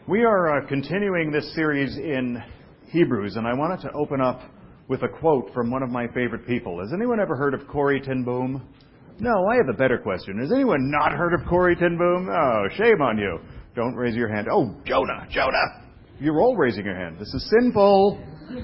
We are continuing this series in Hebrews, and I wanted to open up with a quote from one of my favorite people. Has anyone ever heard of Corrie ten Boom? No, I have a better question. Has anyone not heard of Corrie ten Boom? Oh, shame on you. Don't raise your hand. Oh, Jonah! You're all raising your hand. This is sinful.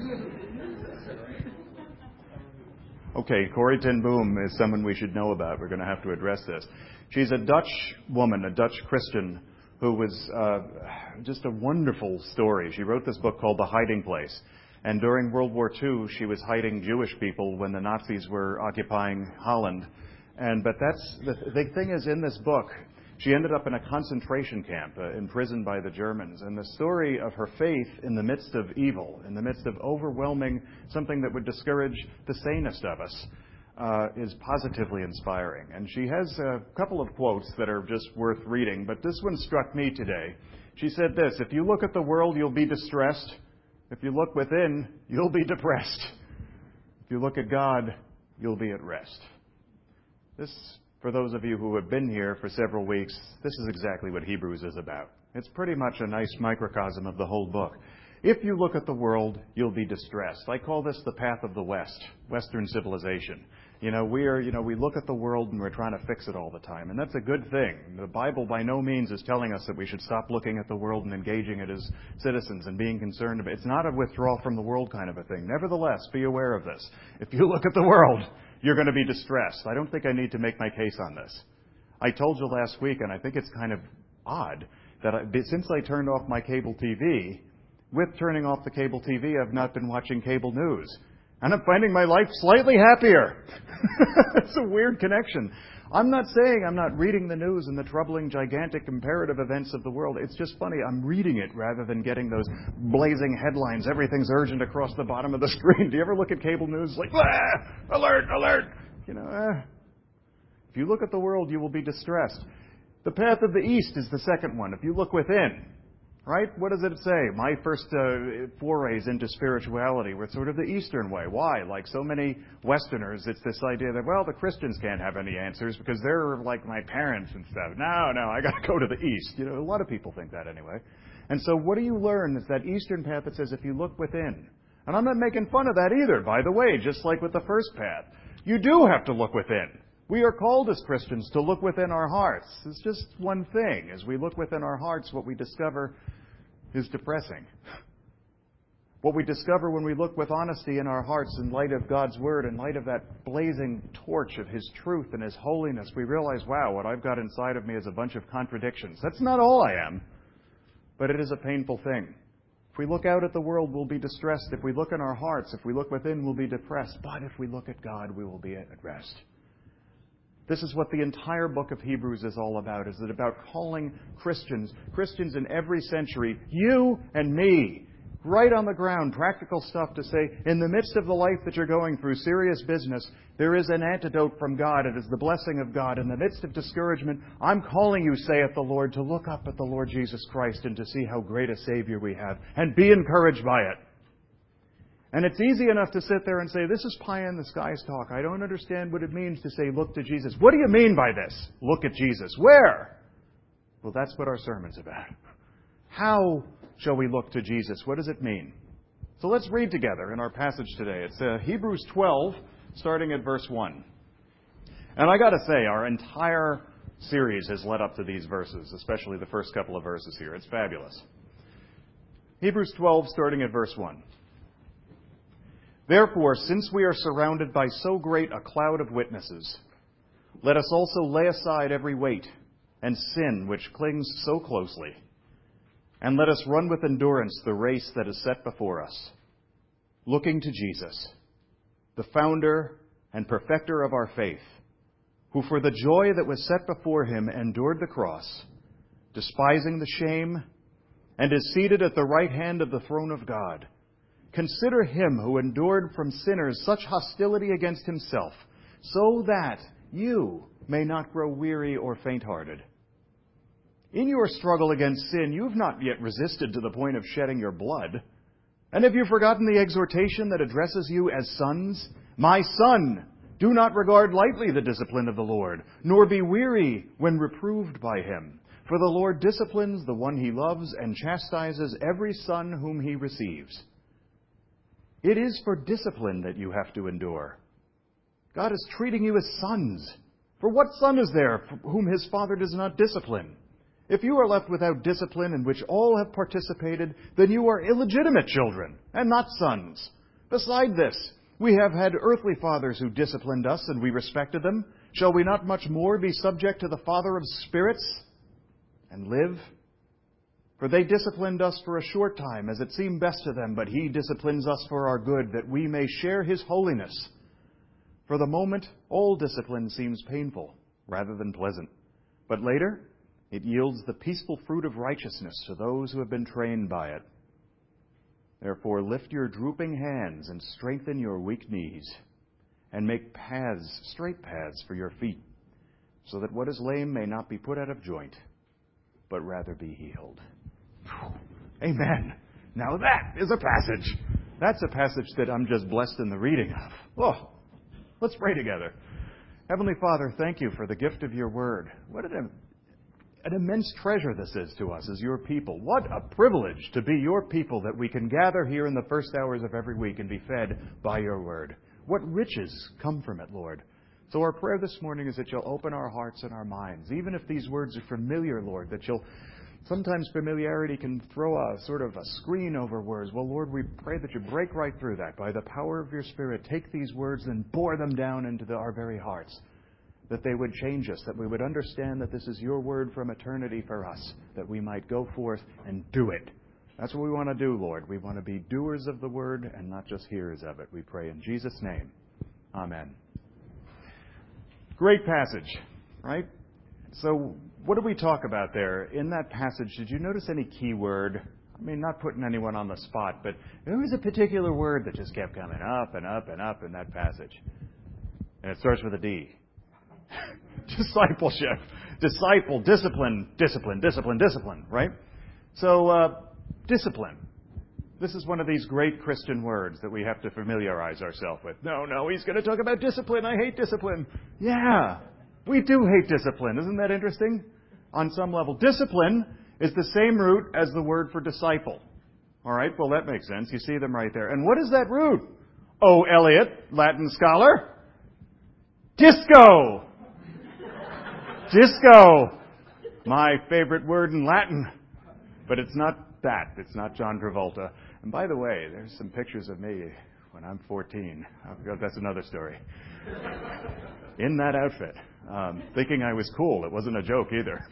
Okay, Corrie ten Boom is someone we should know about. We're going to have to address this. She's a Dutch woman, a Dutch Christian, who was just a wonderful story. She wrote this book called The Hiding Place. And during World War II, she was hiding Jewish people when the Nazis were occupying Holland. But the thing is, in this book, she ended up in a concentration camp, imprisoned by the Germans. And the story of her faith in the midst of evil, in the midst of overwhelming something that would discourage the sanest of us, is positively inspiring. And she has a couple of quotes that are just worth reading, but this one struck me today. She said this: "If you look at the world, you'll be distressed. If you look within, you'll be depressed. If you look at God, you'll be at rest." This, for those of you who have been here for several weeks, this is exactly what Hebrews is about. It's pretty much a nice microcosm of the whole book. If you look at the world, you'll be distressed. I call this the path of the West, Western civilization. We look at the world and we're trying to fix it all the time. And that's a good thing. The Bible by no means is telling us that we should stop looking at the world and engaging it as citizens and being concerned about it. It's not a withdrawal from the world kind of a thing. Nevertheless, be aware of this. If you look at the world, you're going to be distressed. I don't think I need to make my case on this. I told you last week, and I think it's kind of odd, that since I turned off my cable TV, with turning off the cable TV, I've not been watching cable news. And I'm finding my life slightly happier. It's a weird connection. I'm not saying I'm not reading the news and the troubling, gigantic, imperative events of the world. It's just funny. I'm reading it rather than getting those blazing headlines. Everything's urgent across the bottom of the screen. Do you ever look at cable news like, alert, alert? If you look at the world, you will be distressed. The path of the East is the second one. If you look within, right? What does it say? My first forays into spirituality were sort of the Eastern way. Why? Like so many Westerners, it's this idea that, well, the Christians can't have any answers because they're like my parents and stuff. No, I got to go to the East. A lot of people think that anyway. And so what do you learn? It's that Eastern path that says if you look within. And I'm not making fun of that either, by the way, just like with the first path. You do have to look within. We are called as Christians to look within our hearts. It's just one thing. As we look within our hearts, what we discover is depressing. What we discover when we look with honesty in our hearts in light of God's Word, in light of that blazing torch of His truth and His holiness, we realize, wow, what I've got inside of me is a bunch of contradictions. That's not all I am, but it is a painful thing. If we look out at the world, we'll be distressed. If we look in our hearts, if we look within, we'll be depressed. But if we look at God, we will be at rest. This is what the entire book of Hebrews is all about. Is it about calling Christians in every century, you and me, right on the ground, practical stuff to say, in the midst of the life that you're going through, serious business, there is an antidote from God. It is the blessing of God. In the midst of discouragement, I'm calling you, saith the Lord, to look up at the Lord Jesus Christ and to see how great a Savior we have, and be encouraged by it. And it's easy enough to sit there and say, this is pie in the skies talk. I don't understand what it means to say, look to Jesus. What do you mean by this? Look at Jesus. Where? Well, that's what our sermon's about. How shall we look to Jesus? What does it mean? So let's read together in our passage today. It's Hebrews 12, starting at verse 1. And I got to say, our entire series has led up to these verses, especially the first couple of verses here. It's fabulous. Hebrews 12, starting at verse 1. Therefore, since we are surrounded by so great a cloud of witnesses, let us also lay aside every weight and sin which clings so closely, and let us run with endurance the race that is set before us, looking to Jesus, the founder and perfecter of our faith, who for the joy that was set before him endured the cross, despising the shame, and is seated at the right hand of the throne of God. Consider him who endured from sinners such hostility against himself, so that you may not grow weary or faint-hearted. In your struggle against sin, you've not yet resisted to the point of shedding your blood. And have you forgotten the exhortation that addresses you as sons? My son, do not regard lightly the discipline of the Lord, nor be weary when reproved by him. For the Lord disciplines the one he loves and chastises every son whom he receives. It is for discipline that you have to endure. God is treating you as sons. For what son is there whom his father does not discipline? If you are left without discipline in which all have participated, then you are illegitimate children and not sons. Beside this, we have had earthly fathers who disciplined us, and we respected them. Shall we not much more be subject to the Father of spirits and live? For they disciplined us for a short time, as it seemed best to them, but he disciplines us for our good, that we may share his holiness. For the moment, all discipline seems painful, rather than pleasant. But later, it yields the peaceful fruit of righteousness to those who have been trained by it. Therefore, lift your drooping hands and strengthen your weak knees, and make paths, straight paths for your feet, so that what is lame may not be put out of joint, but rather be healed. Amen. Now that is a passage. That's a passage that I'm just blessed in the reading of. Oh, let's pray together. Heavenly Father, thank you for the gift of your word. What an immense treasure this is to us as your people. What a privilege to be your people, that we can gather here in the first hours of every week and be fed by your word. What riches come from it, Lord. So our prayer this morning is that you'll open our hearts and our minds. Even if these words are familiar, Lord, that you'll... Sometimes familiarity can throw a sort of a screen over words. Well, Lord, we pray that you break right through that. By the power of your Spirit, take these words and bore them down into our very hearts, that they would change us, that we would understand that this is your word from eternity for us, that we might go forth and do it. That's what we want to do, Lord. We want to be doers of the word and not just hearers of it. We pray in Jesus' name. Amen. Great passage, right? So what did we talk about there? In that passage, did you notice any key word? I mean, not putting anyone on the spot, but there was a particular word that just kept coming up and up and up in that passage. And it starts with a D. Discipleship. Disciple, discipline, discipline, discipline, discipline, right? So, discipline. This is one of these great Christian words that we have to familiarize ourselves with. No, he's going to talk about discipline. I hate discipline. Yeah, we do hate discipline. Isn't that interesting? On some level. Discipline is the same root as the word for disciple. All right, well, that makes sense. You see them right there. And what is that root? Oh, Eliot, Latin scholar. Disco. Disco. My favorite word in Latin. But it's not that. It's not John Travolta. And by the way, there's some pictures of me when I'm 14. That's another story. In that outfit. Thinking I was cool. It wasn't a joke either.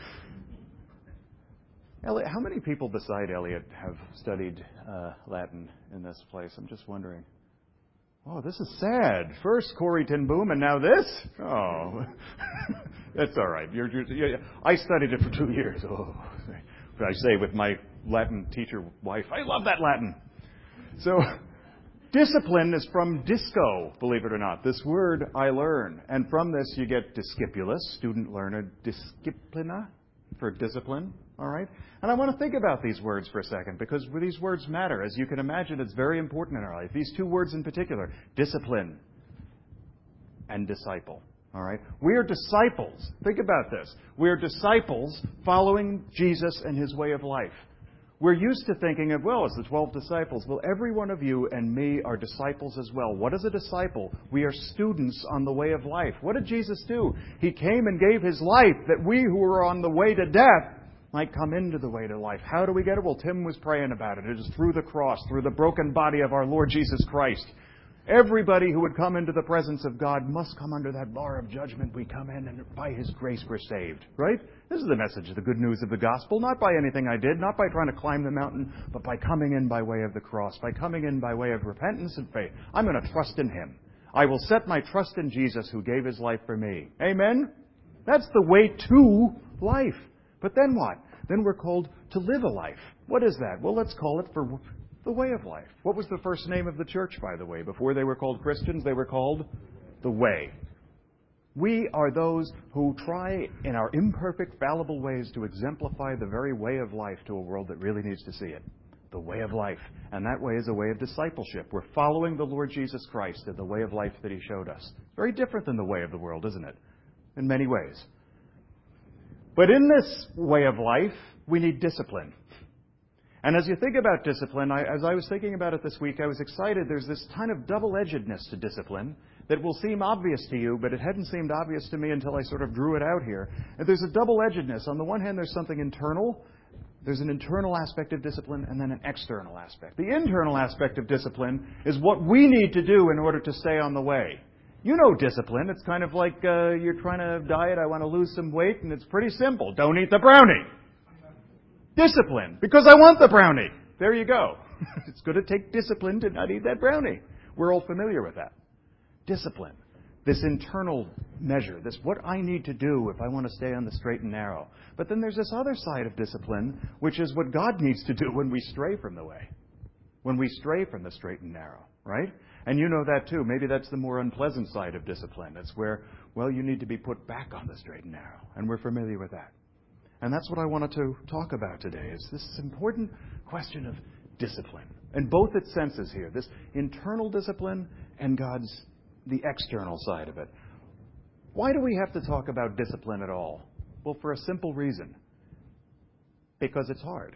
Eliot, how many people beside Eliot have studied Latin in this place? I'm just wondering. Oh, this is sad. First Corrie ten Boom, and now this? Oh, that's all right. I studied it for 2 years. Oh, I say with my Latin teacher wife, I love that Latin. So, discipline is from disco, believe it or not. This word I learn. And from this you get discipulus, student learner, disciplina, for discipline. All right? And I want to think about these words for a second, because these words matter. As you can imagine, it's very important in our life. These two words in particular, discipline and disciple. All right? We are disciples. Think about this. We are disciples following Jesus and his way of life. We're used to thinking of, well, it's the 12 disciples. Well, every one of you and me are disciples as well. What is a disciple? We are students on the way of life. What did Jesus do? He came and gave his life that we who were on the way to death might come into the way to life. How do we get it? Well, Tim was praying about it. It is through the cross, through the broken body of our Lord Jesus Christ. Everybody who would come into the presence of God must come under that bar of judgment. We come in, and by his grace we're saved. Right? This is the message of the good news of the gospel. Not by anything I did, not by trying to climb the mountain, but by coming in by way of the cross, by coming in by way of repentance and faith. I'm going to trust in him. I will set my trust in Jesus who gave his life for me. Amen? That's the way to life. But then what? Then we're called to live a life. What is that? Well, let's call it for the way of life. What was the first name of the church, by the way? Before they were called Christians, they were called the Way. We are those who try in our imperfect, fallible ways to exemplify the very way of life to a world that really needs to see it. The way of life. And that way is a way of discipleship. We're following the Lord Jesus Christ in the way of life that he showed us. Very different than the way of the world, isn't it? In many ways. But in this way of life, we need discipline. And as you think about discipline, as I was thinking about it this week, I was excited. There's this kind of double-edgedness to discipline that will seem obvious to you, but it hadn't seemed obvious to me until I sort of drew it out here. And there's a double-edgedness. On the one hand, there's something internal. There's an internal aspect of discipline and then an external aspect. The internal aspect of discipline is what we need to do in order to stay on the way. You know discipline. It's kind of like you're trying to diet. I want to lose some weight, and it's pretty simple. Don't eat the brownie. Discipline, because I want the brownie. There you go. It's going to take discipline to not eat that brownie. We're all familiar with that. Discipline. This internal measure, this what I need to do if I want to stay on the straight and narrow. But then there's this other side of discipline, which is what God needs to do when we stray from the way. When we stray from the straight and narrow, right? And you know that too. Maybe that's the more unpleasant side of discipline. It's where, well, you need to be put back on the straight and narrow. And we're familiar with that. And that's what I wanted to talk about today, is this important question of discipline. And both its senses here, this internal discipline and the external side of it. Why do we have to talk about discipline at all? Well, for a simple reason. Because it's hard.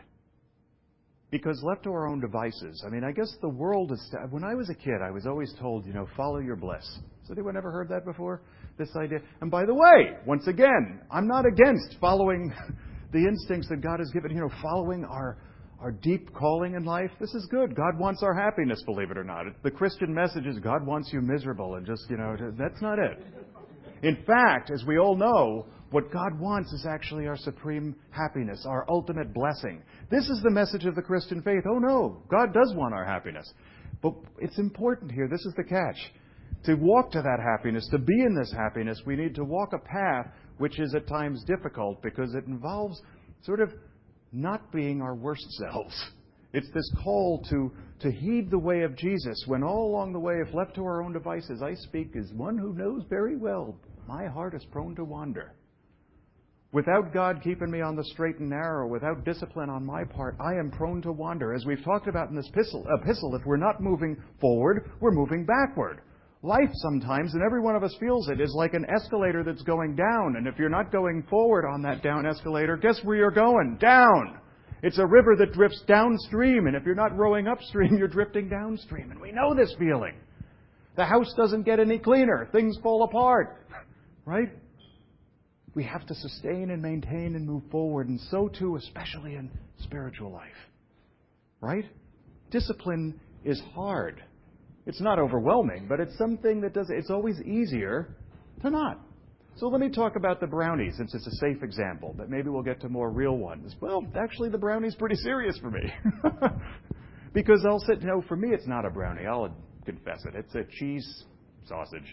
Because left to our own devices, I guess the world is... When I was a kid, I was always told, follow your bliss. Has anyone ever heard that before? This idea. And by the way, once again, I'm not against following the instincts that God has given, following our deep calling in life. This is good. God wants our happiness, believe it or not. The Christian message is God wants you miserable, and just, that's not it. In fact, as we all know, what God wants is actually our supreme happiness, our ultimate blessing. This is the message of the Christian faith. Oh no, God does want our happiness. But it's important here, this is the catch. To walk to that happiness, to be in this happiness, we need to walk a path which is at times difficult because it involves sort of not being our worst selves. It's this call to heed the way of Jesus when all along the way, if left to our own devices, I speak as one who knows very well my heart is prone to wander. Without God keeping me on the straight and narrow, without discipline on my part, I am prone to wander. As we've talked about in this epistle, if we're not moving forward, we're moving backward. Life sometimes, and every one of us feels it, is like an escalator that's going down. And if you're not going forward on that down escalator, guess where you're going? Down. It's a river that drifts downstream. And if you're not rowing upstream, you're drifting downstream. And we know this feeling. The house doesn't get any cleaner. Things fall apart. Right? We have to sustain and maintain and move forward. And so too, especially in spiritual life. Right? Discipline is hard. It's not overwhelming, but it's something that it's always easier to not. So let me talk about the brownie, since it's a safe example, but maybe we'll get to more real ones. Well, actually, the brownie's pretty serious for me. Because for me, it's not a brownie. I'll confess it. It's a cheese sausage.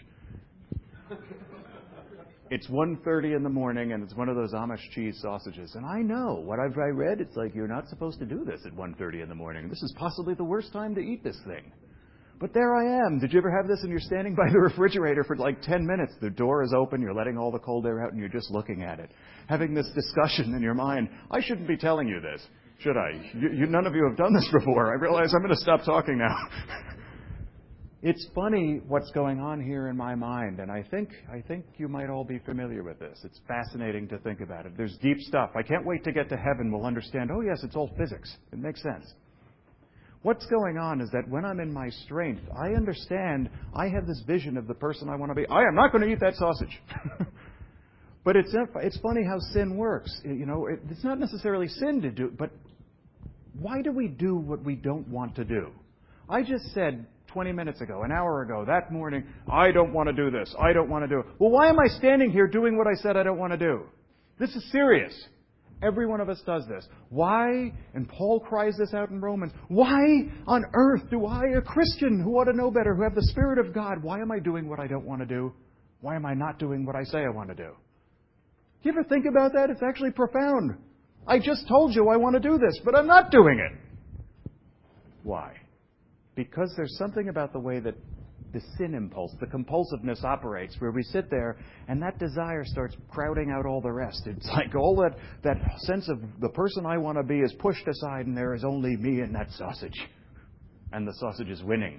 It's 1:30 in the morning, and it's one of those Amish cheese sausages. And I know, what I read, it's like, you're not supposed to do this at 1:30 in the morning. This is possibly the worst time to eat this thing. But there I am. Did you ever have this and you're standing by the refrigerator for like 10 minutes? The door is open, you're letting all the cold air out, and you're just looking at it. Having this discussion in your mind. I shouldn't be telling you this, should I? None of you have done this before. I realize I'm going to stop talking now. It's funny what's going on here in my mind, and I think you might all be familiar with this. It's fascinating to think about it. There's deep stuff. I can't wait to get to heaven. We'll understand, oh yes, it's all physics. It makes sense. What's going on is that when I'm in my strength, I understand I have this vision of the person I want to be. I am not going to eat that sausage. But it's funny how sin works. It's not necessarily sin to do, but why do we do what we don't want to do? I just said 20 minutes ago, an hour ago, that morning, I don't want to do this. I don't want to do it. Well, why am I standing here doing what I said I don't want to do? This is serious. Every one of us does this. Why, and Paul cries this out in Romans, why on earth do I, a Christian who ought to know better, who have the Spirit of God, why am I doing what I don't want to do? Why am I not doing what I say I want to do? Do you ever think about that? It's actually profound. I just told you I want to do this, but I'm not doing it. Why? Because there's something about the way that the sin impulse, the compulsiveness operates, where we sit there and that desire starts crowding out all the rest. It's like all that sense of the person I want to be is pushed aside and there is only me and that sausage. And the sausage is winning.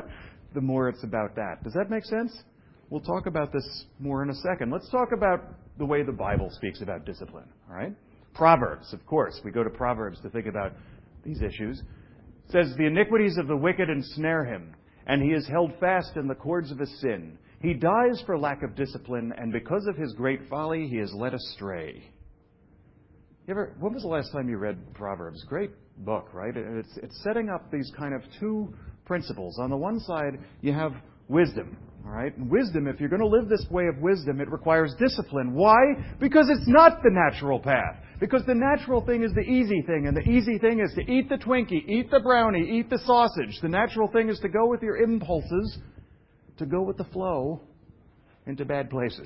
The more it's about that. Does that make sense? We'll talk about this more in a second. Let's talk about the way the Bible speaks about discipline, all right? Proverbs, of course. We go to Proverbs to think about these issues. It says, "The iniquities of the wicked ensnare him, and he is held fast in the cords of his sin. He dies for lack of discipline, and because of his great folly, he is led astray." When was the last time you read Proverbs? Great book, right? It's setting up these kind of two principles. On the one side, you have wisdom, all right? And wisdom, if you're going to live this way of wisdom, it requires discipline. Why? Because it's not the natural path. Because the natural thing is the easy thing, and the easy thing is to eat the Twinkie, eat the brownie, eat the sausage. The natural thing is to go with your impulses, to go with the flow into bad places.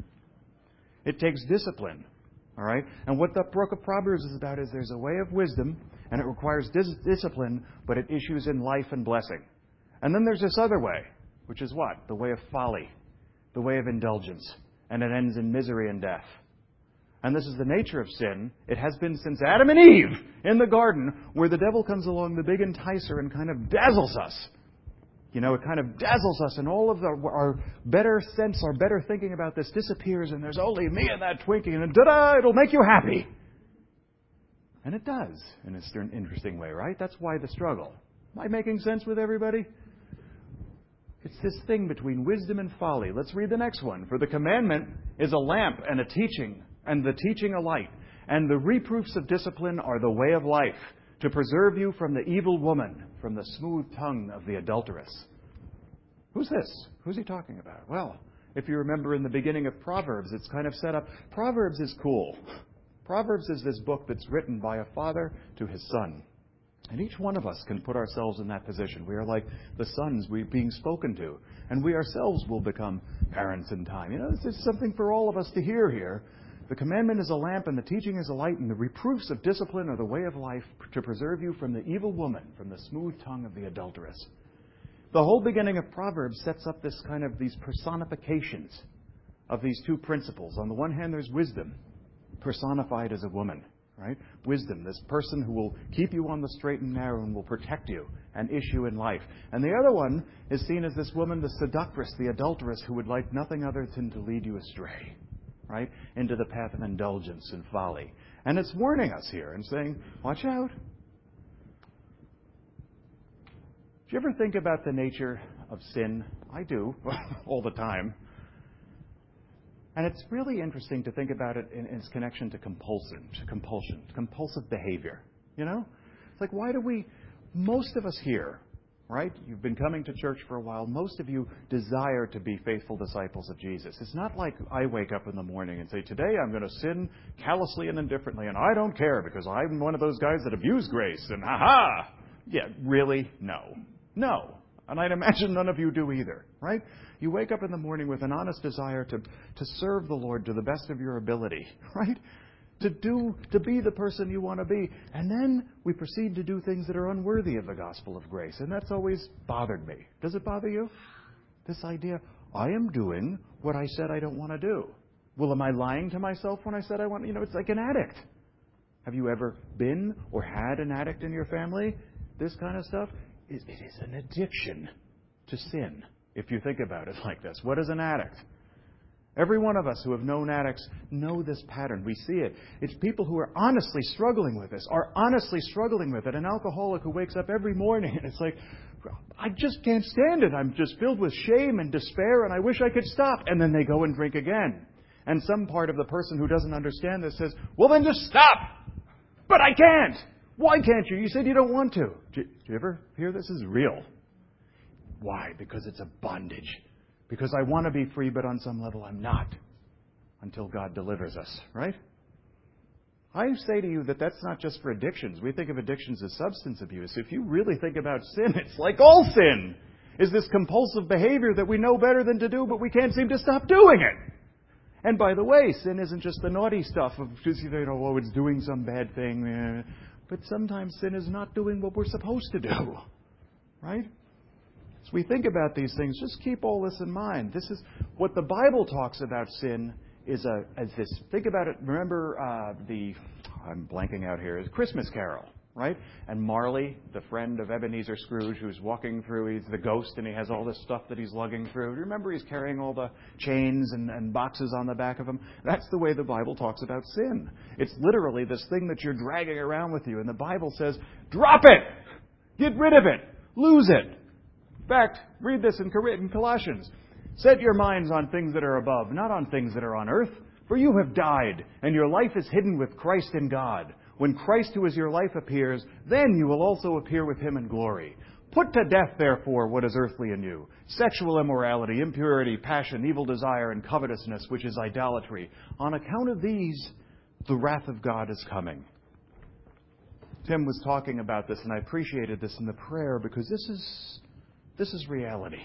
It takes discipline. All right? And what the book of Proverbs is about is there's a way of wisdom, and it requires discipline, but it issues in life and blessing. And then there's this other way, which is what? The way of folly, the way of indulgence, and it ends in misery and death. And this is the nature of sin. It has been since Adam and Eve in the garden, where the devil comes along, the big enticer, and kind of dazzles us. You know, it kind of dazzles us, and all of our better sense, our better thinking about this disappears, and there's only me and that Twinkie, and ta-da, it'll make you happy. And it does, in an interesting way, right? That's why the struggle. Am I making sense with everybody? It's this thing between wisdom and folly. Let's read the next one. "For the commandment is a lamp and a teaching, and the teaching a light. And the reproofs of discipline are the way of life, to preserve you from the evil woman, from the smooth tongue of the adulteress." Who's this? Who's he talking about? Well, if you remember in the beginning of Proverbs, it's kind of set up. Proverbs is cool. Proverbs is this book that's written by a father to his son. And each one of us can put ourselves in that position. We are like the sons being spoken to. And we ourselves will become parents in time. You know, this is something for all of us to hear here. "The commandment is a lamp, and the teaching is a light, and the reproofs of discipline are the way of life, to preserve you from the evil woman, from the smooth tongue of the adulteress." The whole beginning of Proverbs sets up this kind of these personifications of these two principles. On the one hand, there's wisdom, personified as a woman, right? Wisdom, this person who will keep you on the straight and narrow and will protect you and issue in life. And the other one is seen as this woman, the seductress, the adulteress, who would like nothing other than to lead you astray, right, into the path of indulgence and folly. And it's warning us here and saying, watch out. Do you ever think about the nature of sin? I do, all the time. And it's really interesting to think about it in its connection to compulsion, compulsive behavior. You know? It's like, why do most of us here, right? You've been coming to church for a while. Most of you desire to be faithful disciples of Jesus. It's not like I wake up in the morning and say, today I'm going to sin callously and indifferently, and I don't care because I'm one of those guys that abuse grace, and ha-ha! Yeah, really? No. No. And I'd imagine none of you do either, right? You wake up in the morning with an honest desire to serve the Lord to the best of your ability, right? To be the person you want to be. And then we proceed to do things that are unworthy of the gospel of grace. And that's always bothered me. Does it bother you? This idea, I am doing what I said I don't want to do. Well, am I lying to myself when I said I want, it's like an addict. Have you ever been or had an addict in your family? This kind of stuff. It is an addiction to sin, if you think about it like this. What is an addict? Every one of us who have known addicts know this pattern. We see it. It's people who are honestly struggling with this, are honestly struggling with it. An alcoholic who wakes up every morning and it's like, I just can't stand it. I'm just filled with shame and despair and I wish I could stop. And then they go and drink again. And some part of the person who doesn't understand this says, well, then just stop. But I can't. Why can't you? You said you don't want to. Do you ever hear this? This is real. Why? Because it's a bondage. Because I want to be free, but on some level I'm not. Until God delivers us, right? I say to you that that's not just for addictions. We think of addictions as substance abuse. If you really think about sin, it's like all sin. Is this compulsive behavior that we know better than to do, but we can't seem to stop doing it. And by the way, sin isn't just the naughty stuff of just, it's doing some bad thing. But sometimes sin is not doing what we're supposed to do. Right? As we think about these things, just keep all this in mind. This is what the Bible talks about sin is as this. Think about it. Remember I'm blanking out here. It's Christmas Carol. right? And Marley, the friend of Ebenezer Scrooge, who's walking through, he's the ghost, and he has all this stuff that he's lugging through. Remember, he's carrying all the chains and boxes on the back of him? That's the way the Bible talks about sin. It's literally this thing that you're dragging around with you, and the Bible says, drop it! Get rid of it! Lose it! In fact, read this in Colossians. Set your minds on things that are above, not on things that are on earth. For you have died, and your life is hidden with Christ in God. When Christ, who is your life, appears, then you will also appear with him in glory. Put to death, therefore, what is earthly in you: sexual immorality, impurity, passion, evil desire, and covetousness, which is idolatry. On account of these, the wrath of God is coming. Tim was talking about this, and I appreciated this in the prayer because this is reality.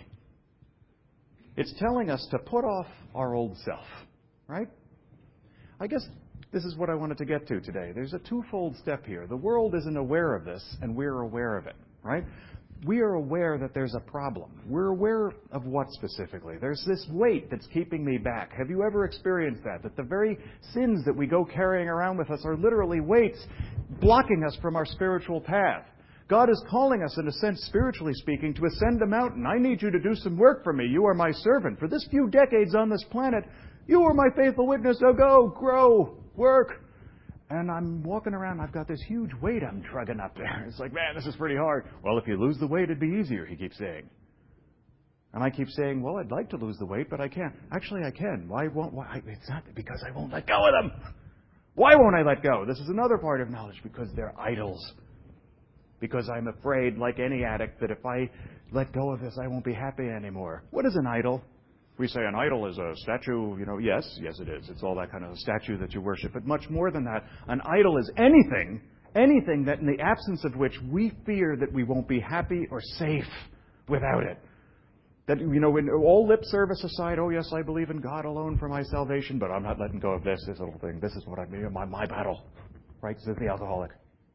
It's telling us to put off our old self, right? I guess this is what I wanted to get to today. There's a twofold step here. The world isn't aware of this, and we're aware of it, right? We are aware that there's a problem. We're aware of what specifically? There's this weight that's keeping me back. Have you ever experienced that? That the very sins that we go carrying around with us are literally weights blocking us from our spiritual path. God is calling us, in a sense, spiritually speaking, to ascend a mountain. I need you to do some work for me. You are my servant. For this few decades on this planet, you are my faithful witness. So go, grow, work. And I'm walking around, I've got this huge weight I'm trudging up there. It's like, man, this is pretty hard. Well, if you lose the weight, it'd be easier, he keeps saying. And I keep saying, well, I'd like to lose the weight, but I can't. Actually, I can. Why? It's not because I won't let go of them. Why won't I let go? This is another part of knowledge, because they're idols. Because I'm afraid, like any addict, that if I let go of this, I won't be happy anymore. What is an idol? We say an idol is a statue, yes it is. It's all that kind of statue that you worship. But much more than that, an idol is anything that in the absence of which we fear that we won't be happy or safe without it. That, when all lip service aside, oh yes, I believe in God alone for my salvation, but I'm not letting go of this little thing. This is what I mean, my battle. Right? Says the alcoholic.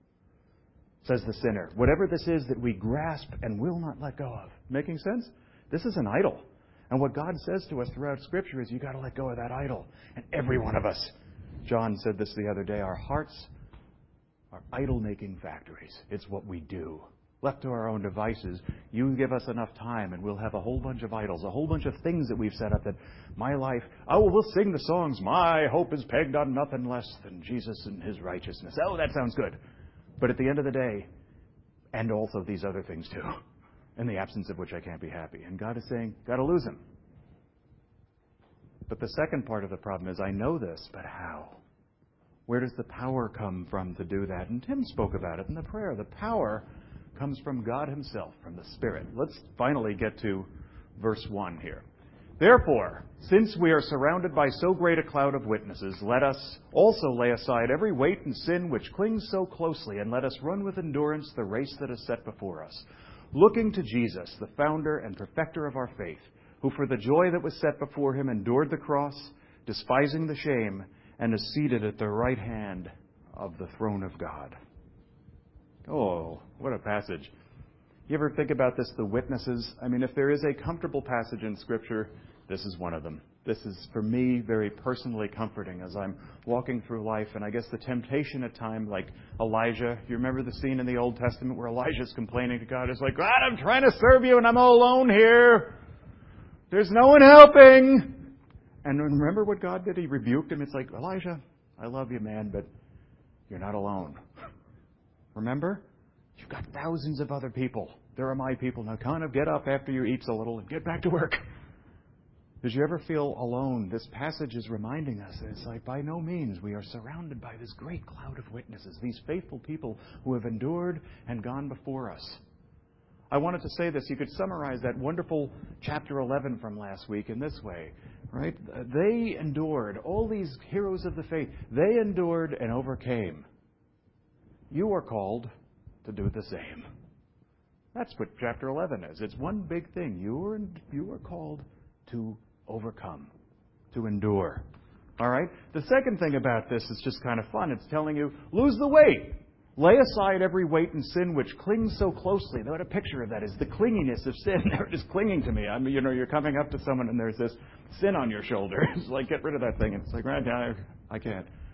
Says the sinner. Whatever this is that we grasp and will not let go of. Making sense? This is an idol. And what God says to us throughout Scripture is you got to let go of that idol. And every one of us, John said this the other day, our hearts are idol-making factories. It's what we do. Left to our own devices, you give us enough time and we'll have a whole bunch of idols, a whole bunch of things that we've set up that my life, we'll sing the songs, my hope is pegged on nothing less than Jesus and his righteousness. Oh, that sounds good. But at the end of the day, and also these other things too, in the absence of which I can't be happy. And God is saying, got to lose him. But the second part of the problem is, I know this, but how? Where does the power come from to do that? And Tim spoke about it in the prayer. The power comes from God himself, from the Spirit. Let's finally get to verse 1 here. Therefore, since we are surrounded by so great a cloud of witnesses, let us also lay aside every weight and sin which clings so closely, and let us run with endurance the race that is set before us, looking to Jesus, the founder and perfecter of our faith, who for the joy that was set before him endured the cross, despising the shame, and is seated at the right hand of the throne of God. Oh, what a passage. You ever think about this, the witnesses? I mean, if there is a comfortable passage in Scripture, this is one of them. This is, for me, very personally comforting as I'm walking through life. And I guess the temptation at times, like Elijah, you remember the scene in the Old Testament where Elijah's complaining to God? It's like, God, I'm trying to serve you and I'm all alone here. There's no one helping. And remember what God did? He rebuked him. It's like, Elijah, I love you, man, but you're not alone. Remember? You've got thousands of other people. There are my people. Now kind of get up after you eat a little and get back to work. Did you ever feel alone? This passage is reminding us that it's like, by no means, we are surrounded by this great cloud of witnesses, these faithful people who have endured and gone before us. I wanted to say this. You could summarize that wonderful chapter 11 from last week in this way, right? They endured, all these heroes of the faith, they endured and overcame. You are called to do the same. That's what chapter 11 is. It's one big thing. You are called to overcome, to endure. All right? The second thing about this is just kind of fun. It's telling you, lose the weight. Lay aside every weight and sin which clings so closely. What a picture of that is the clinginess of sin. They're just clinging to me. I mean, you're coming up to someone and there's this sin on your shoulder. It's like, get rid of that thing. And it's like, right now, I can't.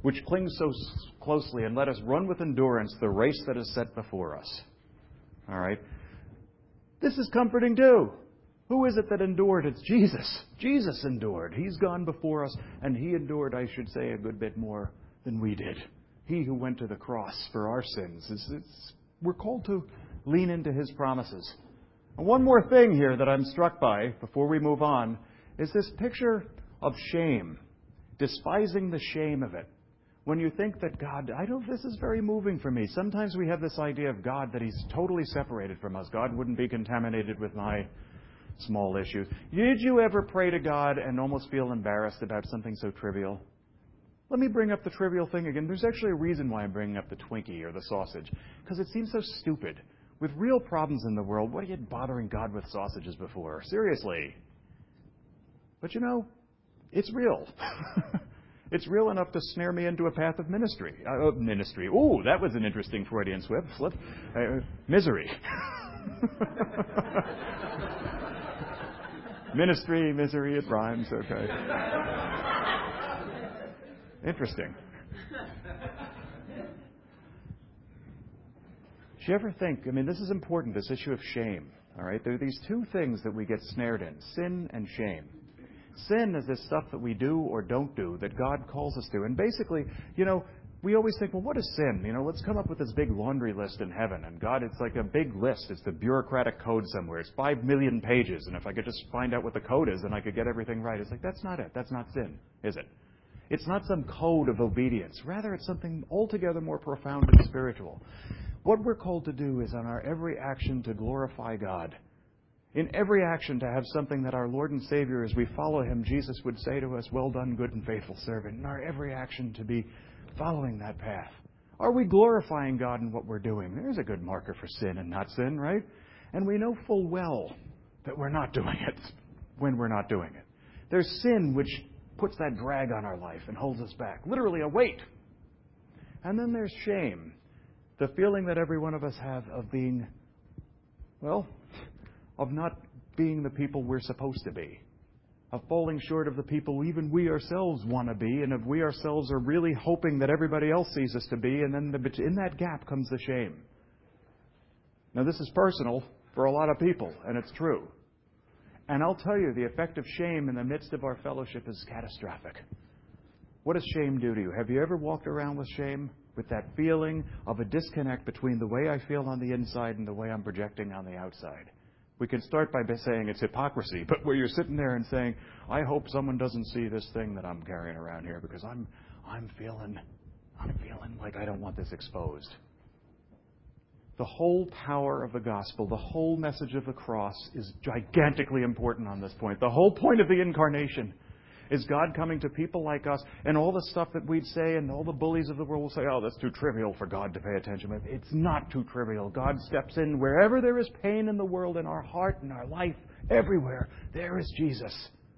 which clings so closely, and let us run with endurance the race that is set before us. All right? This is comforting too. Who is it that endured? It's Jesus. Jesus endured. He's gone before us, and He endured, I should say, a good bit more than we did. He who went to the cross for our sins. We're called to lean into His promises. And one more thing here that I'm struck by before we move on is this picture of shame, despising the shame of it. When you think that God, this is very moving for me. Sometimes we have this idea of God that He's totally separated from us. God wouldn't be contaminated with my small issues. Did you ever pray to God and almost feel embarrassed about something so trivial? Let me bring up the trivial thing again. There's actually a reason why I'm bringing up the Twinkie or the sausage, because it seems so stupid. With real problems in the world, what are you bothering God with sausages before? Seriously. But it's real. It's real enough to snare me into a path of ministry. Ooh, that was an interesting Freudian slip. Misery. Ministry, misery, it rhymes. Okay. Interesting. Do you ever think, this is important, this issue of shame. All right? There are these two things that we get snared in, sin and shame. Sin is this stuff that we do or don't do that God calls us to. And basically, we always think, well, what is sin? Let's come up with this big laundry list in heaven. And God, it's like a big list. It's the bureaucratic code somewhere. It's 5 million pages. And if I could just find out what the code is, then I could get everything right. It's like, that's not it. That's not sin, is it? It's not some code of obedience. Rather, it's something altogether more profound and spiritual. What we're called to do is on our every action to glorify God. In every action to have something that our Lord and Savior, as we follow Him, Jesus would say to us, well done, good and faithful servant. In our every action to be following that path. Are we glorifying God in what we're doing? There's a good marker for sin and not sin, right? And we know full well that we're not doing it when we're not doing it. There's sin which puts that drag on our life and holds us back. Literally a weight. And then there's shame. The feeling that every one of us have of being, of not being the people we're supposed to be. Of falling short of the people even we ourselves want to be, and if we ourselves are really hoping that everybody else sees us to be, and then in that gap comes the shame. Now this is personal for a lot of people, and it's true. And I'll tell you, the effect of shame in the midst of our fellowship is catastrophic. What does shame do to you? Have you ever walked around with shame? With that feeling of a disconnect between the way I feel on the inside and the way I'm projecting on the outside. We can start by saying it's hypocrisy, but where you're sitting there and saying, I hope someone doesn't see this thing that I'm carrying around here because I'm feeling like I don't want this exposed. The whole power of the gospel, the whole message of the cross is gigantically important on this point. The whole point of the incarnation is God coming to people like us, and all the stuff that we'd say and all the bullies of the world will say, oh, that's too trivial for God to pay attention to. It's not too trivial. God steps in wherever there is pain in the world, in our heart, in our life, everywhere. There is Jesus.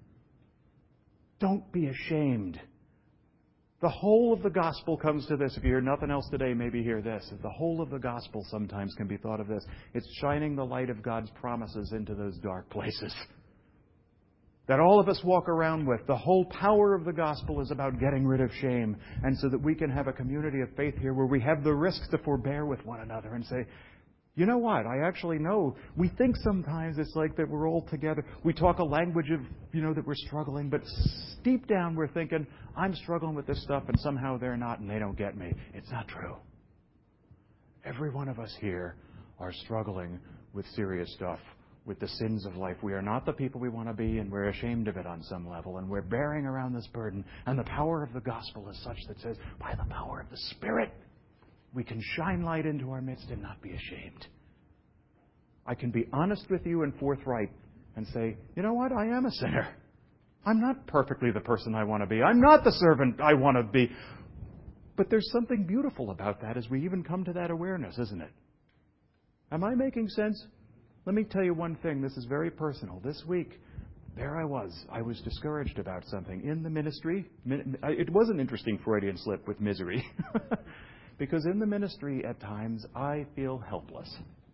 Don't be ashamed. The whole of the gospel comes to this. If you hear nothing else today, maybe hear this. The whole of the gospel sometimes can be thought of this. It's shining the light of God's promises into those dark places that all of us walk around with. The whole power of the gospel is about getting rid of shame, and so that we can have a community of faith here where we have the risk to forbear with one another and say, you know what, I actually know. We think sometimes it's like that we're all together. We talk a language of, that we're struggling, but deep down we're thinking, I'm struggling with this stuff and somehow they're not and they don't get me. It's not true. Every one of us here are struggling with serious stuff, with the sins of life. We are not the people we want to be, and we're ashamed of it on some level, and we're bearing around this burden. And the power of the gospel is such that says, by the power of the Spirit, we can shine light into our midst and not be ashamed. I can be honest with you and forthright and say, you know what, I am a sinner. I'm not perfectly the person I want to be. I'm not the servant I want to be. But there's something beautiful about that as we even come to that awareness, isn't it? Am I making sense? Let me tell you one thing. This is very personal. This week, there I was. I was discouraged about something in the ministry. It was an interesting Freudian slip with misery. Because in the ministry, at times, I feel helpless.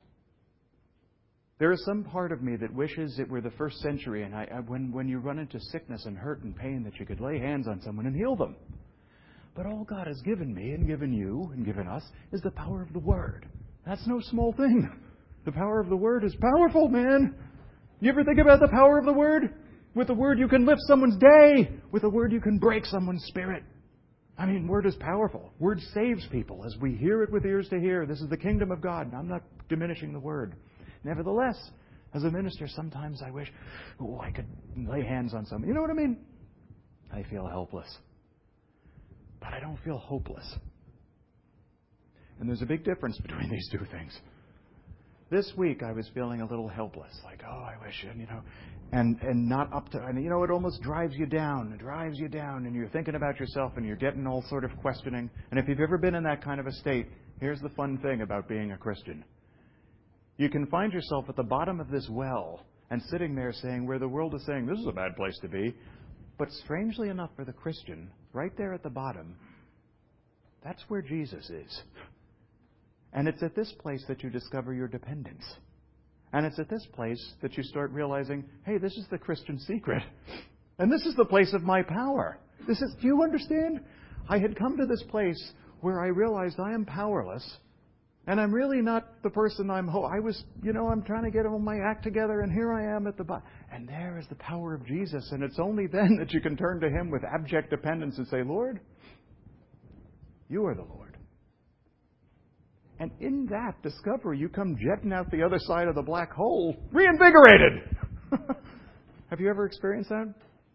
There is some part of me that wishes it were the first century, and when you run into sickness and hurt and pain, that you could lay hands on someone and heal them. But all God has given me and given you and given us is the power of the Word. That's no small thing. The power of the Word is powerful, man. You ever think about the power of the Word? With the Word you can lift someone's day. With the Word you can break someone's spirit. I mean, Word is powerful. Word saves people as we hear it with ears to hear. This is the kingdom of God. I'm not diminishing the Word. Nevertheless, as a minister, sometimes I wish, I could lay hands on someone. You know what I mean? I feel helpless. But I don't feel hopeless. And there's a big difference between these two things. This week I was feeling a little helpless. Like, I wish, and not up to, and it almost drives you down. It drives you down, and you're thinking about yourself, and you're getting all sort of questioning. And if you've ever been in that kind of a state, here's the fun thing about being a Christian. You can find yourself at the bottom of this well and sitting there saying, where the world is saying, this is a bad place to be. But strangely enough for the Christian, right there at the bottom, that's where Jesus is. And it's at this place that you discover your dependence. And it's at this place that you start realizing, hey, this is the Christian secret. And this is the place of my power. Do you understand? I had come to this place where I realized I am powerless. And I'm really not the person I'm trying to get all my act together, and here I am at the bottom. And there is the power of Jesus. And it's only then that you can turn to Him with abject dependence and say, Lord, you are the Lord. And in that discovery, you come jetting out the other side of the black hole, reinvigorated. Have you ever experienced that?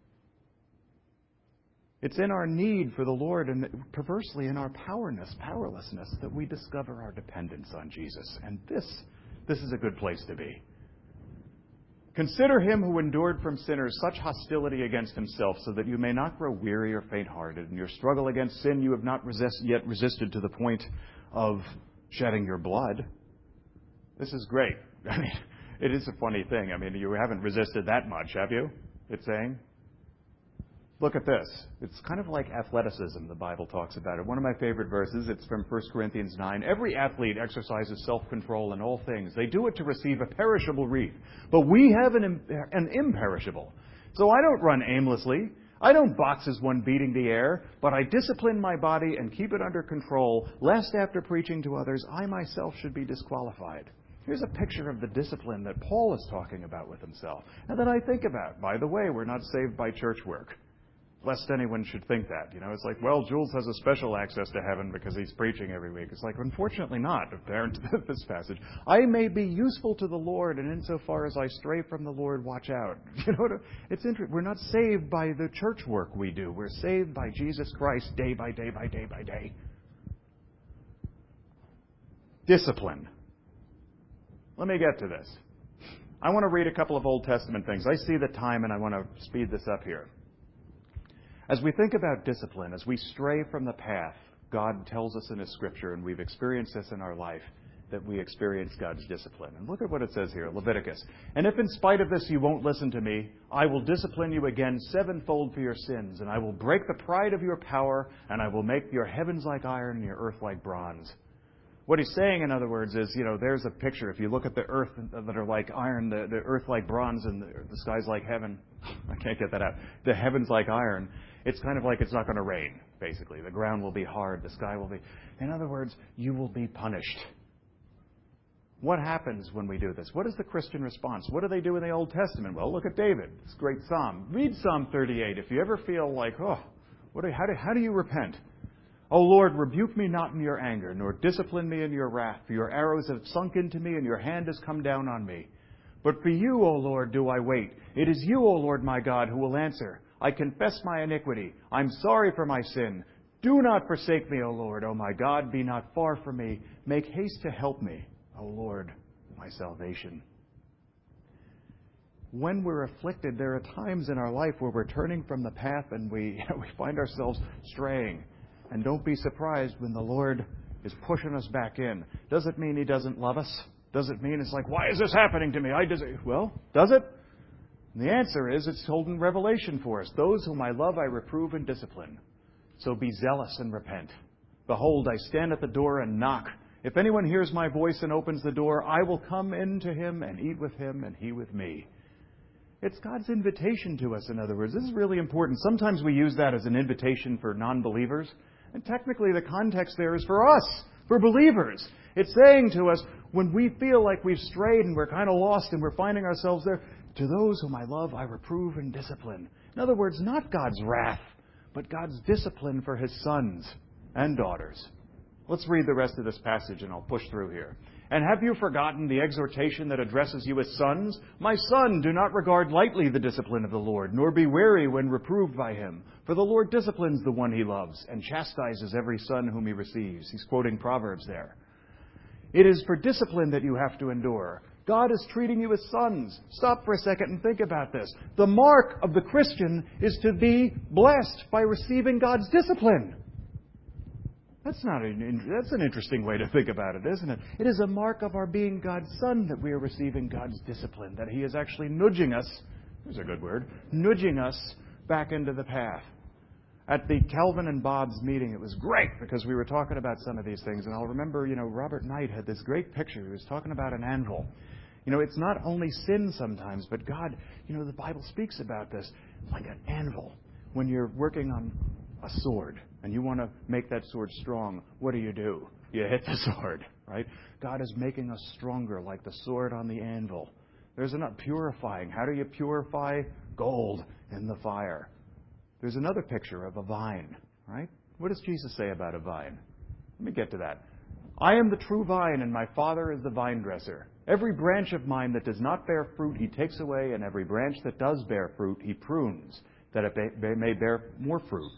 It's in our need for the Lord and perversely in our powerlessness that we discover our dependence on Jesus. And this is a good place to be. Consider Him who endured from sinners such hostility against Himself, so that you may not grow weary or faint-hearted. In your struggle against sin, you have not yet resisted to the point of shedding your blood. This is great. I mean, it is a funny thing. I mean, you haven't resisted that much, have you? It's saying. Look at this. It's kind of like athleticism, the Bible talks about it. One of my favorite verses, it's from 1 Corinthians 9. Every athlete exercises self-control in all things. They do it to receive a perishable wreath. But we have an imperishable. So I don't run aimlessly. I don't box as one beating the air, but I discipline my body and keep it under control, lest after preaching to others, I myself should be disqualified. Here's a picture of the discipline that Paul is talking about with himself. And then I think about, by the way, we're not saved by church work. Lest anyone should think that. It's like, well, Jules has a special access to heaven because he's preaching every week. It's like, unfortunately not, apparent to this passage. I may be useful to the Lord, and insofar as I stray from the Lord, watch out. It's interesting. We're not saved by the church work we do. We're saved by Jesus Christ day by day by day by day. Discipline. Let me get to this. I want to read a couple of Old Testament things. I see the time, and I want to speed this up here. As we think about discipline, as we stray from the path, God tells us in His Scripture, and we've experienced this in our life, that we experience God's discipline. And look at what it says here, Leviticus. And if in spite of this you won't listen to me, I will discipline you again sevenfold for your sins, and I will break the pride of your power, and I will make your heavens like iron and your earth like bronze. What he's saying, in other words, is, there's a picture. If you look at the earth that are like iron, the earth like bronze, and the skies like heaven. I can't get that out. The heavens like iron. It's kind of like it's not going to rain, basically. The ground will be hard. The sky will be... In other words, you will be punished. What happens when we do this? What is the Christian response? What do they do in the Old Testament? Well, look at David. It's a great psalm. Read Psalm 38. If you ever feel like, how do you repent? O Lord, rebuke me not in your anger, nor discipline me in your wrath. For your arrows have sunk into me, and your hand has come down on me. But for you, O Lord, do I wait. It is you, O Lord my God, who will answer. I confess my iniquity. I'm sorry for my sin. Do not forsake me, O Lord. O my God, be not far from me. Make haste to help me, O Lord, my salvation. When we're afflicted, there are times in our life where we're turning from the path and we find ourselves straying. And don't be surprised when the Lord is pushing us back in. Does it mean He doesn't love us? Does it mean it's like, why is this happening to me? Well, does it? And the answer is, it's told in Revelation for us. Those whom I love, I reprove and discipline. So be zealous and repent. Behold, I stand at the door and knock. If anyone hears my voice and opens the door, I will come in to him and eat with him and he with me. It's God's invitation to us, in other words. This is really important. Sometimes we use that as an invitation for non-believers. And technically the context there is for us, for believers. It's saying to us, when we feel like we've strayed and we're kind of lost and we're finding ourselves there, to those whom I love, I reprove and discipline. In other words, not God's wrath, but God's discipline for His sons and daughters. Let's read the rest of this passage and I'll push through here. And have you forgotten the exhortation that addresses you as sons? My son, do not regard lightly the discipline of the Lord, nor be weary when reproved by Him. For the Lord disciplines the one He loves and chastises every son whom He receives. He's quoting Proverbs there. It is for discipline that you have to endure. God is treating you as sons. Stop for a second and think about this. The mark of the Christian is to be blessed by receiving God's discipline. That's an interesting way to think about it, isn't it? It is a mark of our being God's son that we are receiving God's discipline, that He is actually nudging us, there's a good word, nudging us back into the path. At the Calvin and Bob's meeting, it was great because we were talking about some of these things. And I'll remember, Robert Knight had this great picture. He was talking about an anvil. It's not only sin sometimes, but God, the Bible speaks about this. It's like an anvil. When you're working on a sword and you want to make that sword strong, what do? You hit the sword, right? God is making us stronger like the sword on the anvil. There's enough purifying. How do you purify? Gold in the fire. There's another picture of a vine, right? What does Jesus say about a vine? Let me get to that. I am the true vine, and my Father is the vine dresser. Every branch of mine that does not bear fruit, He takes away, and every branch that does bear fruit, He prunes, that it may bear more fruit.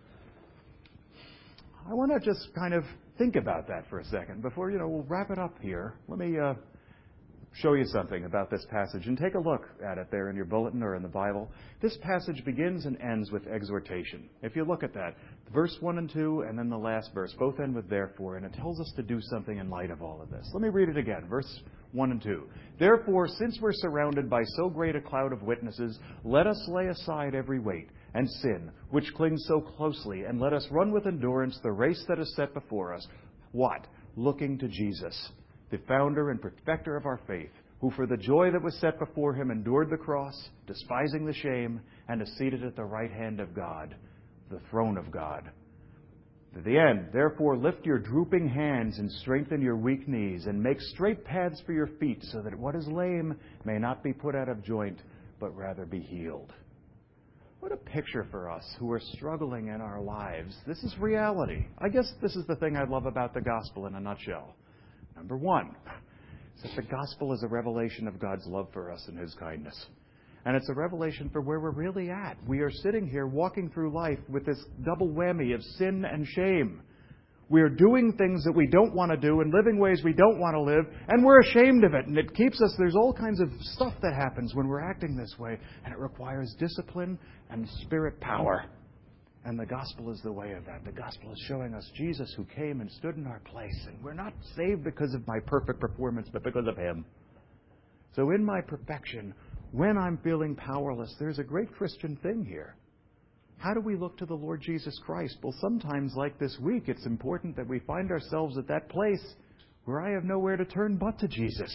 I want to just kind of think about that for a second. Before, we'll wrap it up here. Let me show you something about this passage. And take a look at it there in your bulletin or in the Bible. This passage begins and ends with exhortation. If you look at that, verse 1 and 2, and then the last verse, both end with therefore, and it tells us to do something in light of all of this. Let me read it again, verse 1 and 2. Therefore, since we're surrounded by so great a cloud of witnesses, let us lay aside every weight and sin, which clings so closely, and let us run with endurance the race that is set before us. What? Looking to Jesus, the founder and perfecter of our faith, who for the joy that was set before Him endured the cross, despising the shame, and is seated at the right hand of God, the throne of God. To the end, therefore, lift your drooping hands and strengthen your weak knees, and make straight paths for your feet, so that what is lame may not be put out of joint, but rather be healed. What a picture for us who are struggling in our lives. This is reality. I guess this is the thing I love about the gospel in a nutshell. Number one, is that the gospel is a revelation of God's love for us and His kindness. And it's a revelation for where we're really at. We are sitting here walking through life with this double whammy of sin and shame. We are doing things that we don't want to do and living ways we don't want to live, and we're ashamed of it. And it keeps us, there's all kinds of stuff that happens when we're acting this way, and it requires discipline and spirit power. And the gospel is the way of that. The gospel is showing us Jesus who came and stood in our place. And we're not saved because of my perfect performance, but because of Him. So in my perfection, when I'm feeling powerless, there's a great Christian thing here. How do we look to the Lord Jesus Christ? Well, sometimes, like this week, it's important that we find ourselves at that place where I have nowhere to turn but to Jesus.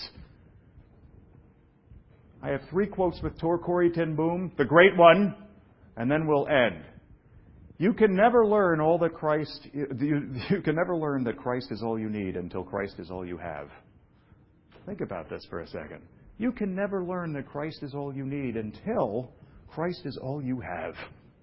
I have 3 quotes with Corrie ten Boom, the great one, and then we'll end. You can never learn that Christ is all you need until Christ is all you have. Think about this for a second. You can never learn that Christ is all you need until Christ is all you have.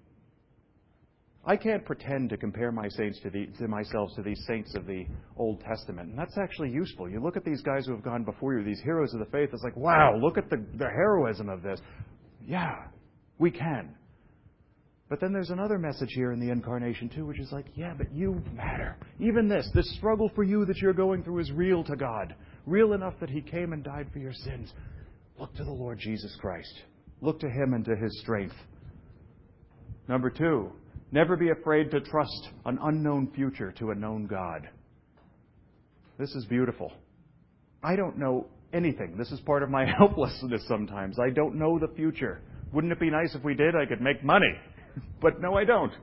I can't pretend to compare my saints to myself to these saints of the Old Testament. And that's actually useful. You look at these guys who have gone before you, these heroes of the faith, it's like, wow, look at the heroism of this. Yeah, we can. But then there's another message here in the Incarnation too, which is like, yeah, but you matter. Even this struggle for you that you're going through is real to God. Real enough that He came and died for your sins. Look to the Lord Jesus Christ. Look to Him and to His strength. Number 2, never be afraid to trust an unknown future to a known God. This is beautiful. I don't know anything. This is part of my helplessness sometimes. I don't know the future. Wouldn't it be nice if we did? I could make money. But no, I don't.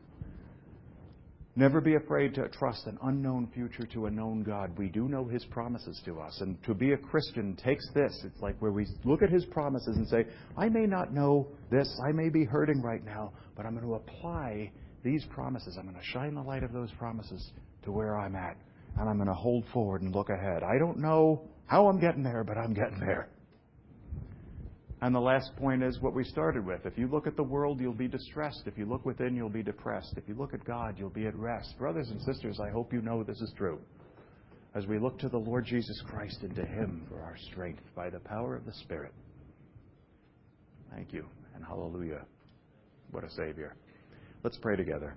Never be afraid to trust an unknown future to a known God. We do know His promises to us. And to be a Christian takes this. It's like where we look at His promises and say, I may not know this. I may be hurting right now, but I'm going to apply these promises, I'm going to shine the light of those promises to where I'm at. And I'm going to hold forward and look ahead. I don't know how I'm getting there, but I'm getting there. And the last point is what we started with. If you look at the world, you'll be distressed. If you look within, you'll be depressed. If you look at God, you'll be at rest. Brothers and sisters, I hope you know this is true. As we look to the Lord Jesus Christ and to Him for our strength by the power of the Spirit. Thank you, and hallelujah. What a Savior. Let's pray together.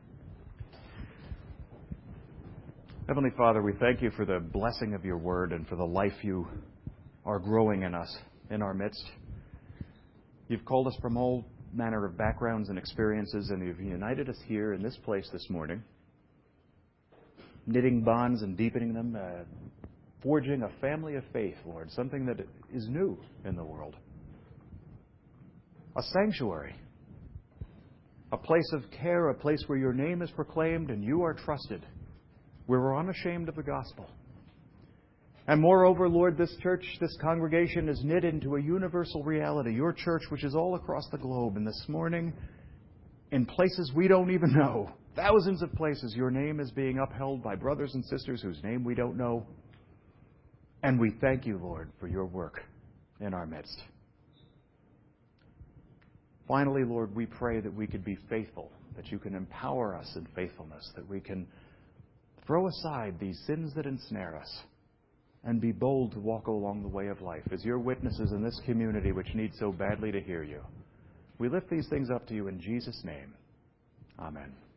Heavenly Father, we thank you for the blessing of your word and for the life you are growing in us, in our midst. You've called us from all manner of backgrounds and experiences, and you've united us here in this place this morning, knitting bonds and deepening them, forging a family of faith, Lord, something that is new in the world. A sanctuary, a place of care, a place where your name is proclaimed and you are trusted, where we're unashamed of the gospel. And moreover, Lord, this church, this congregation is knit into a universal reality, your church, which is all across the globe. And this morning, in places we don't even know, thousands of places, your name is being upheld by brothers and sisters whose name we don't know. And we thank you, Lord, for your work in our midst. Finally, Lord, we pray that we could be faithful, that you can empower us in faithfulness, that we can throw aside these sins that ensnare us and be bold to walk along the way of life as your witnesses in this community which need so badly to hear you. We lift these things up to you in Jesus' name. Amen.